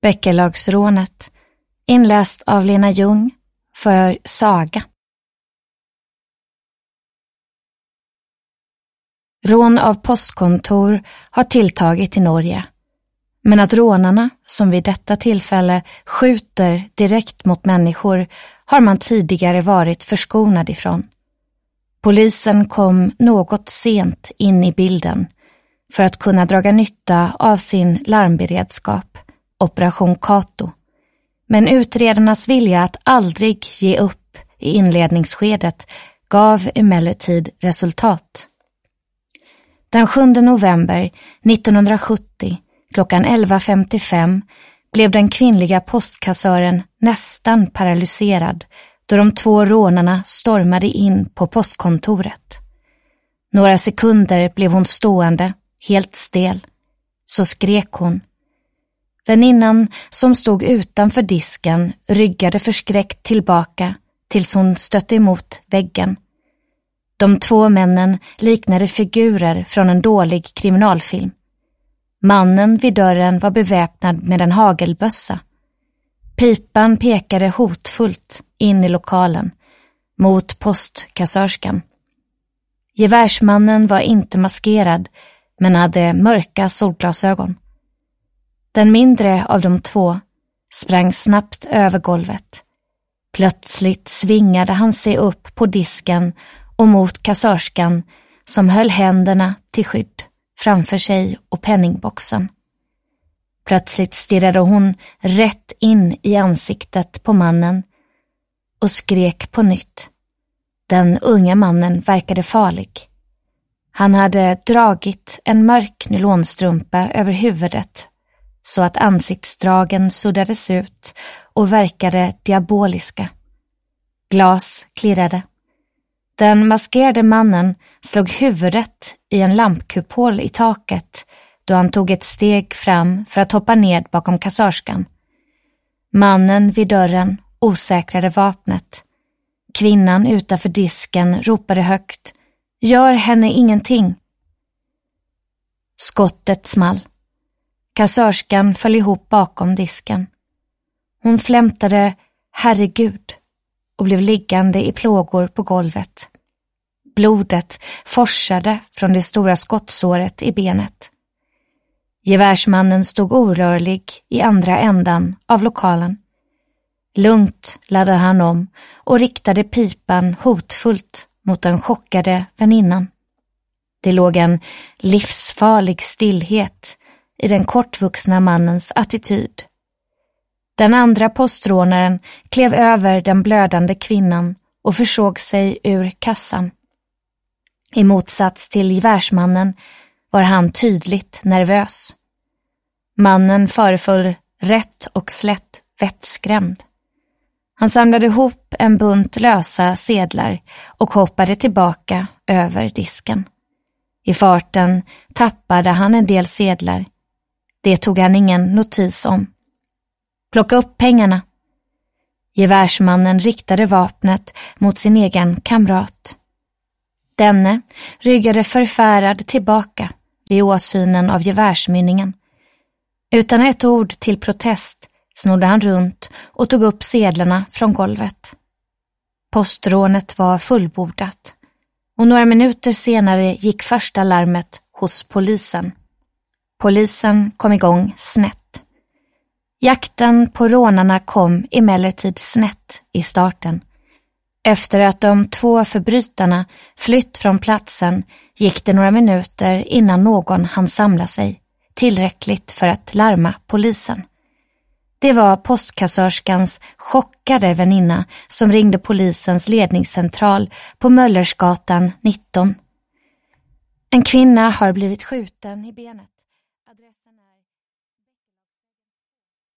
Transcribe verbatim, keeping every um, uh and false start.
Bäckelagsrånet, inläst av Lena Ljung för Saga. Rån av postkontor har tilltagit i Norge, men att rånarna, som vid detta tillfälle skjuter direkt mot människor, har man tidigare varit förskonad ifrån. Polisen kom något sent in i bilden för att kunna draga nytta av sin larmberedskap, Operation Kato. Men utredarnas vilja att aldrig ge upp i inledningsskedet gav emellertid resultat. Den sjunde november nittonhundrasjuttio klockan elva femtiofem blev den kvinnliga postkassören nästan paralyserad då de två rånarna stormade in på postkontoret. Några sekunder blev hon stående, helt stel. Så skrek hon. Väninnan som stod utanför disken ryggade förskräckt tillbaka tills hon stötte emot väggen. De två männen liknade figurer från en dålig kriminalfilm. Mannen vid dörren var beväpnad med en hagelbössa. Pipan pekade hotfullt in i lokalen, mot postkassörskan. Gevärsmannen var inte maskerad, men hade mörka solglasögon. Den mindre av de två sprang snabbt över golvet. Plötsligt svingade han sig upp på disken och mot kassörskan som höll händerna till skydd framför sig och penningboxen. Plötsligt stirrade hon rätt in i ansiktet på mannen och skrek på nytt. Den unga mannen verkade farlig. Han hade dragit en mörk nylonstrumpa över huvudet så att ansiktsdragen suddades ut och verkade diaboliska. Glas klirrade. Den maskerade mannen slog huvudet i en lampkupol i taket då han tog ett steg fram för att hoppa ned bakom kassörskan. Mannen vid dörren osäkrade vapnet. Kvinnan utanför disken ropade högt: "Gör henne ingenting!" Skottet small. Kassörskan föll ihop bakom disken. Hon flämtade "Herregud" och blev liggande i plågor på golvet. Blodet forsade från det stora skottsåret i benet. Gevärsmannen stod orörlig i andra ändan av lokalen. Lugnt laddade han om och riktade pipan hotfullt mot den chockade väninnan. Det låg en livsfarlig stillhet i den kortvuxna mannens attityd. Den andra postrånaren klev över den blödande kvinnan och försåg sig ur kassan. I motsats till gevärsmannen var han tydligt nervös. Mannen föreföll rätt och slätt vettskrämd. Han samlade ihop en bunt lösa sedlar och hoppade tillbaka över disken. I farten tappade han en del sedlar. Det tog han ingen notis om. "Plocka upp pengarna." Gevärsmannen riktade vapnet mot sin egen kamrat. Denne ryggade förfärad tillbaka vid åsynen av gevärsmynningen. Utan ett ord till protest snodde han runt och tog upp sedlarna från golvet. Postrånet var fullbordat och några minuter senare gick första larmet hos polisen. Polisen kom igång snett. Jakten på rånarna kom emellertid snett i starten. Efter att de två förbrytarna flytt från platsen gick det några minuter innan någon hann samla sig, tillräckligt för att larma polisen. Det var postkassörskans chockade väninna som ringde polisens ledningscentral på Möllersgatan nitton. En kvinna har blivit skjuten i benet. Adress...